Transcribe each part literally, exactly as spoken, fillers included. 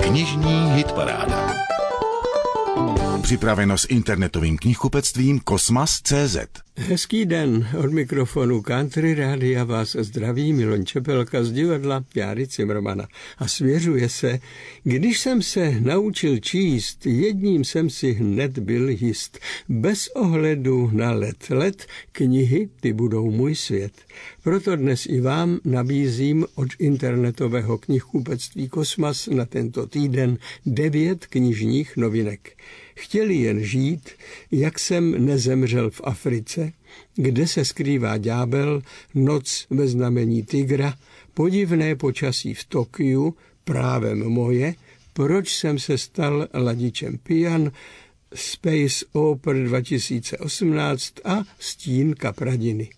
Knižní hitparáda. Připraveno s internetovým knihkupectvím Kosmas tečka cé zet. Hezký den, od mikrofonu Country Rádia vás zdraví Miloň Čepelka z divadla Járy Cimrmana. A svěřuje se, když jsem se naučil číst, jedním jsem si hned byl jist. Bez ohledu na let. Let, knihy, ty budou můj svět. Proto dnes i vám nabízím od internetového knihkupectví Kosmas na tento týden devět knižních novinek. Chtěli jen žít, jak jsem nezemřel v Africe, kde se skrývá ďábel, Noc ve znamení tygra, Podivné počasí v Tokiu, Právem moje, Proč jsem se stal ladičem pijan, Space Opera dva tisíce osmnáct a Stín kapradiny.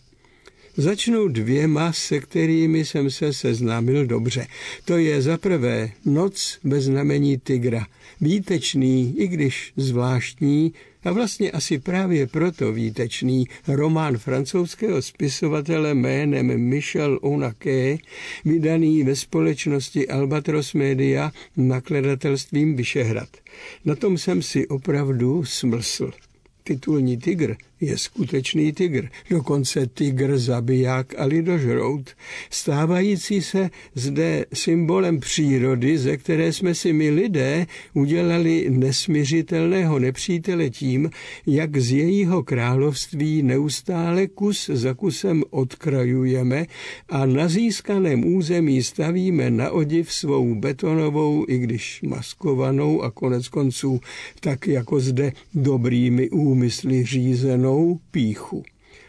Začnu dvěma, se kterými jsem se seznámil dobře. To je za prvé Noc ve znamení tygra. Výtečný, i když zvláštní, a vlastně asi právě proto výtečný román francouzského spisovatele jménem Michel Onake, vydaný ve společnosti Albatros Media nakladatelstvím Vyšehrad. Na tom jsem si opravdu smlsl. Titulní tygr je skutečný tygr, dokonce tygr zabiják a lidožrout, stávající se zde symbolem přírody, ze které jsme si my lidé udělali nesmiřitelného nepřítele tím, jak z jejího království neustále kus za kusem odkrajujeme a na získaném území stavíme na odiv svou betonovou, i když maskovanou a konec konců tak jako zde dobrými úmysly řízenou pýchu.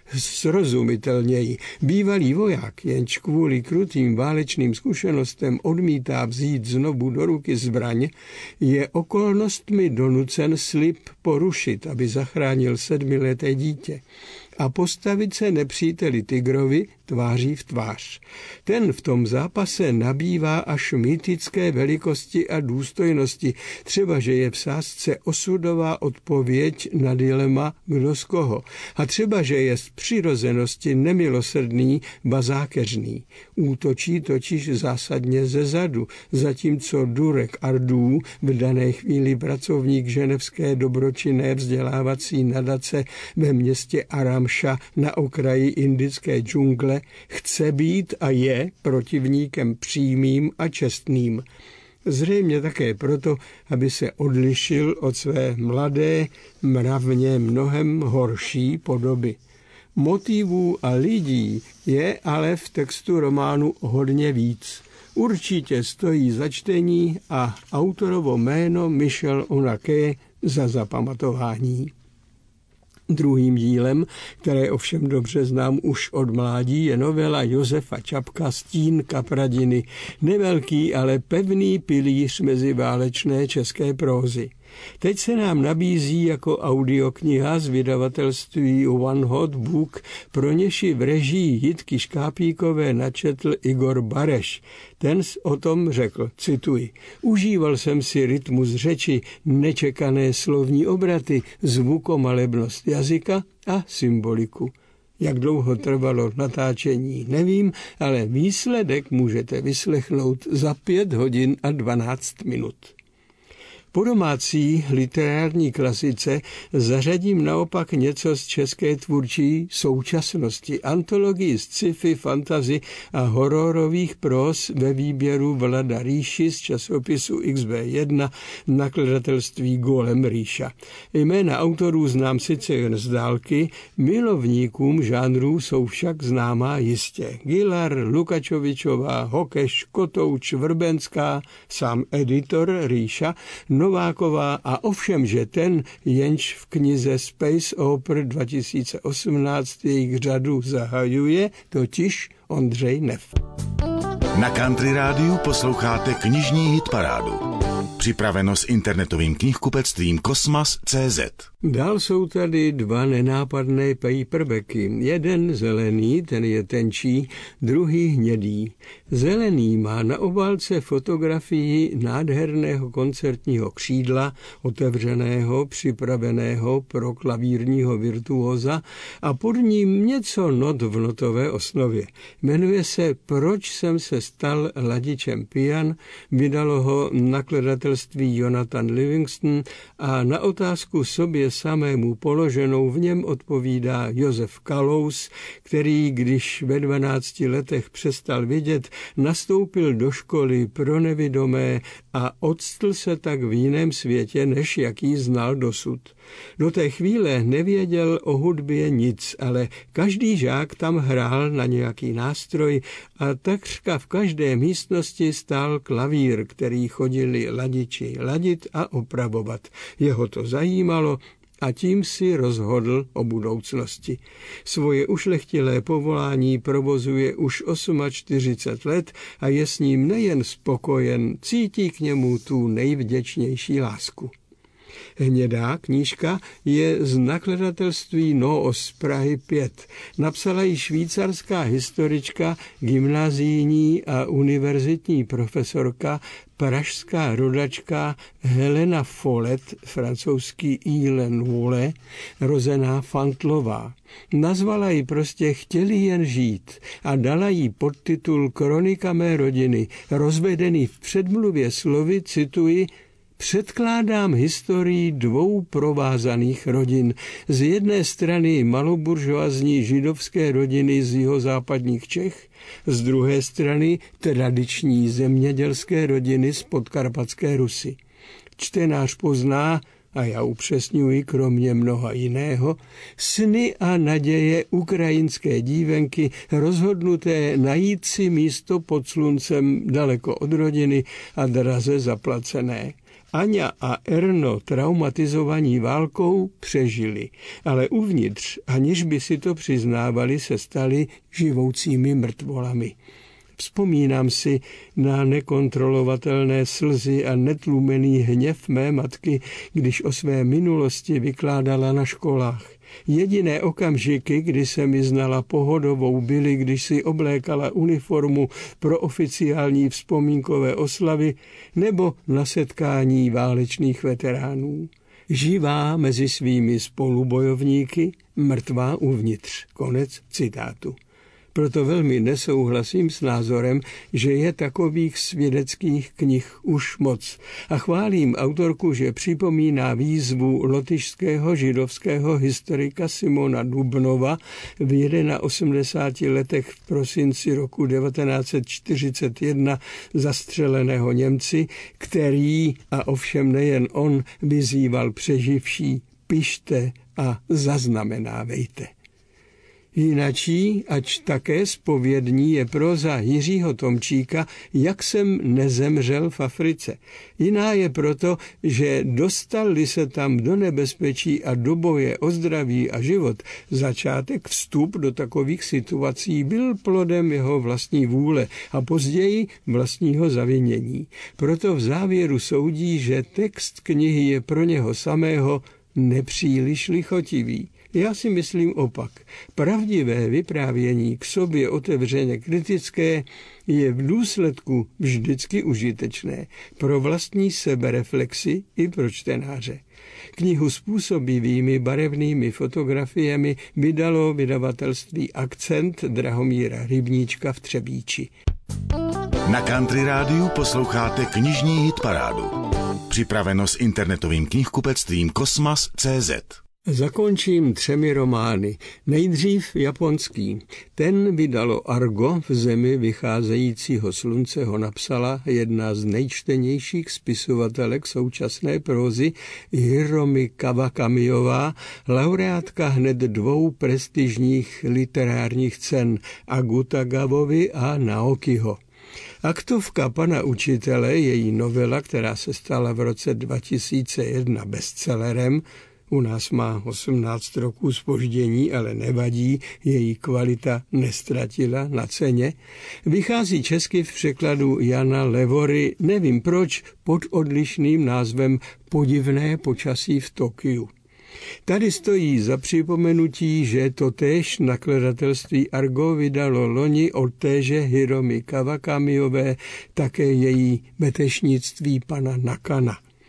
Srozumitelněji, bývalý voják, jenž kvůli krutým válečným zkušenostem odmítá vzít znovu do ruky zbraň, je okolnostmi donucen slib porušit, aby zachránil sedmileté dítě a postavit se nepříteli tygrovi tváří v tvář. Ten v tom zápase nabývá až mýtické velikosti a důstojnosti, třeba že je v sázce osudová odpověď na dilema kdo z koho, a třeba že je z přirozenosti nemilosrdný, ba zákeřný. Útočí totiž zásadně ze zadu, zatímco Durek Ardů, v dané chvíli pracovník ženevské dobročinné vzdělávací nadace ve městě Aramša na okraji indické džungle, chce být a je protivníkem přímým a čestným. Zřejmě také proto, aby se odlišil od své mladé, mravně mnohem horší podoby. Motivů a lidí je ale v textu románu hodně víc. Určitě stojí za čtení a autorovo jméno Michel Onake za zapamatování. Druhým dílem, které ovšem dobře znám už od mládí, je novela Josefa Čapka Stín kapradiny, nevelký, ale pevný pilíř meziválečné české prózy. Teď se nám nabízí jako audiokniha z vydavatelství One Hot Book, pro něž v režii Jitky Škápíkové načetl Igor Bareš. Ten o tom řekl, cituji, užíval jsem si rytmus řeči, nečekané slovní obraty, zvukomalebnost jazyka a symboliku. Jak dlouho trvalo natáčení, nevím, ale výsledek můžete vyslechnout za pět hodin a dvanáct minut. Po domácí literární klasice zařadím naopak něco z české tvůrčí současnosti, antologii z sci-fi, fantasy a hororových próz ve výběru Vlada Ríši z časopisu X B jedna nakladatelství Golem Ríša. Jména autorů znám sice jen z dálky, milovníkům žánrů jsou však známá jistě. Gilar, Lukačovičová, Hokeš, Kotouč, Vrbenská, sám editor Ríša, Nováková a ovšem, že ten, jenž v knize Space Opera dva tisíce osmnáct jejich řadu zahajuje, totiž Ondřej Neff. Na Country Rádiu posloucháte knižní hitparádu. Připraveno s internetovým knihkupectvím Kosmas tečka cé zet. Dál jsou tady dva nenápadné paperbacky. Jeden zelený, ten je tenčí, druhý hnědý. Zelený má na obálce fotografii nádherného koncertního křídla, otevřeného, připraveného pro klavírního virtuóza a pod ním něco not v notové osnově. Jmenuje se Proč jsem se stal ladičem pijan, vydalo ho nakladatelství nakladatelství Jonathan Livingston a na otázku sobě samému položenou v něm odpovídá Josef Kalous, který, když ve dvanácti letech přestal vidět, nastoupil do školy pro nevidomé a odstl se tak v jiném světě, než jaký znal dosud. Do té chvíle nevěděl o hudbě nic, ale každý žák tam hrál na nějaký nástroj a takřka v každé místnosti stál klavír, který chodili ladiči ladit a opravovat. Jeho to zajímalo a tím si rozhodl o budoucnosti. Svoje ušlechtilé povolání provozuje už čtyřicet osm let a je s ním nejen spokojen, cítí k němu tu nejvděčnější lásku. Hnědá knížka je z nakladatelství Noos z Prahy pět. Napsala ji švýcarská historička, gymnazijní a univerzitní profesorka, pražská rodačka Helena Follet, francouzský Ilen Vole, rozená Fantlová. Nazvala ji prostě Chtěli jen žít a dala jí podtitul Kronika mé rodiny, rozvedený v předmluvě slovy, cituji, Předkládám historii dvou provázaných rodin. Z jedné strany maloburžoazní židovské rodiny z jihozápadních Čech, z druhé strany tradiční zemědělské rodiny z podkarpatské Rusy. Čtenář pozná, a já upřesňuji kromě mnoha jiného, sny a naděje ukrajinské dívenky rozhodnuté najít si místo pod sluncem daleko od rodiny a draze zaplacené. Aňa a Erno, traumatizovaní válkou, přežili, ale uvnitř, aniž by si to přiznávali, se stali živoucími mrtvolami. Vzpomínám si na nekontrolovatelné slzy a netlumený hněv mé matky, když o své minulosti vykládala na školách. Jediné okamžiky, kdy se mi znala pohodovou, byly, když si oblékala uniformu pro oficiální vzpomínkové oslavy nebo na setkání válečných veteránů. Živá mezi svými spolubojovníky, mrtvá uvnitř. Konec citátu. Proto velmi nesouhlasím s názorem, že je takových svědeckých knih už moc. A chválím autorku, že připomíná výzvu lotyšského židovského historika Simona Dubnova v osmdesáti prvních letech v prosinci roku devatenáct set čtyřicet jedna zastřeleného Němci, který, a ovšem nejen on, vyzýval přeživší, pište a zaznamenávejte. Jinačí, ač také zpovědní, je próza Jiřího Tomčíka Jak jsem nezemřel v Africe. Jiná je proto, že dostali se tam do nebezpečí a do boje o zdraví a život. Začátek vstup do takových situací byl plodem jeho vlastní vůle a později vlastního zavinění. Proto v závěru soudí, že text knihy je pro něho samého nepříliš lichotivý. Já si myslím opak. Pravdivé vyprávění k sobě otevřeně kritické je v důsledku vždycky užitečné pro vlastní sebereflexi i pro čtenáře. Knihu s působivými barevnými fotografiemi vydalo vydavatelství Akcent Drahomíra Rybníčka v Třebíči. Na Country Rádiu posloucháte knižní hitparádu. Připraveno s internetovým knihkupectvím Kosmas tečka cé zet. Zakončím třemi romány. Nejdřív japonský. Ten vydalo Argo, v zemi vycházejícího slunce ho napsala jedna z nejčtenějších spisovatelek současné prózy Hiromi Kawakamiová, laureátka hned dvou prestižních literárních cen Akutagavovy a Naokiho. Aktovka pana učitele, její novela, která se stala v roce dva tisíce jedna bestsellerem, u nás má osmnáct roků zpoždění, ale nevadí, její kvalita nestratila na ceně. Vychází česky v překladu Jana Levory, nevím proč, pod odlišným názvem Podivné počasí v Tokiu. Tady stojí za připomenutí, že totéž nakladatelství Argo vydalo loni od téže Hiromi Kawakamiové také její Betešnictví pana Nakana.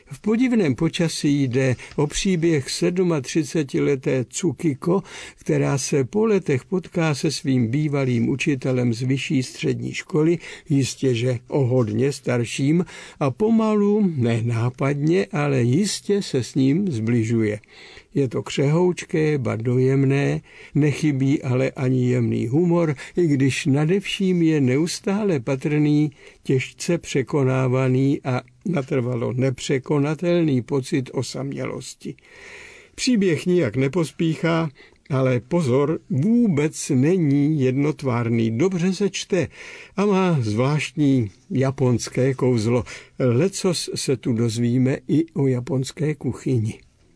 V podivném počasí jde o příběh třicetisedmileté Tsukiko, která se po letech potká se svým bývalým učitelem z vyšší střední školy, jistě, že o hodně starším, a pomalu, ne nápadně, ale jistě se s ním zbližuje. Je to křehoučké, ba dojemné, nechybí ale ani jemný humor, i když nadevším je neustále patrný, těžce překonávaný a natrvalo nepřekonatelný pocit osamělosti. Příběh nijak nepospíchá, ale pozor, vůbec není jednotvárný, dobře se čte a má zvláštní japonské kouzlo. Lecos se tu dozvíme i o japonské kuchyni.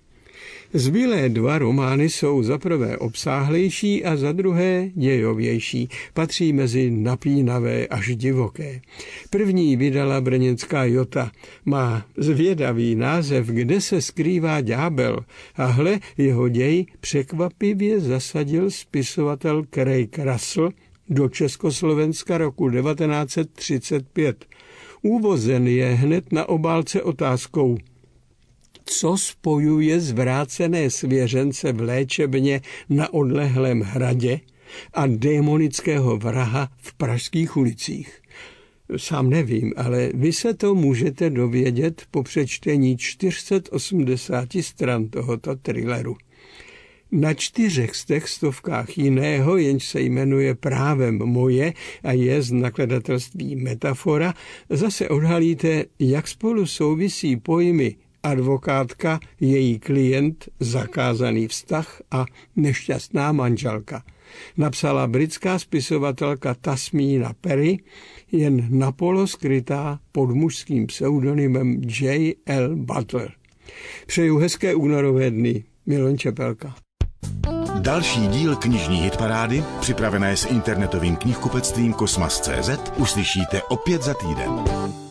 Zbylé dva romány jsou za prvé obsáhlejší a za druhé dějovější. Patří mezi napínavé až divoké. První vydala brněnská Jota. Má zvědavý název Kde se skrývá ďábel. A hle, jeho děj překvapivě zasadil spisovatel Craig Russell do Československa roku devatenáct set třicet pět. Úvozen je hned na obálce otázkou: co spojuje zvrácené svěřence v léčebně na odlehlém hradě a démonického vraha v pražských ulicích? Sám nevím, ale vy se to můžete dovědět po přečtení čtyři sta osmdesát stran tohoto thrilleru. Na čtyřech z těch stovkách jiného, jenž se jmenuje Právem moje a je z nakladatelství Metafora, zase odhalíte, jak spolu souvisí pojmy advokátka, její klient, zakázaný vztah a nešťastná manželka. Napsala britská spisovatelka Tasmina Perry, jen napolo skrytá pod mužským pseudonymem J L Butler. Přeju hezké únorové dny. Milan Čepelka. Další díl knižní hitparády, připravené s internetovým knihkupectvím Kosmas tečka cé zet, uslyšíte opět za týden.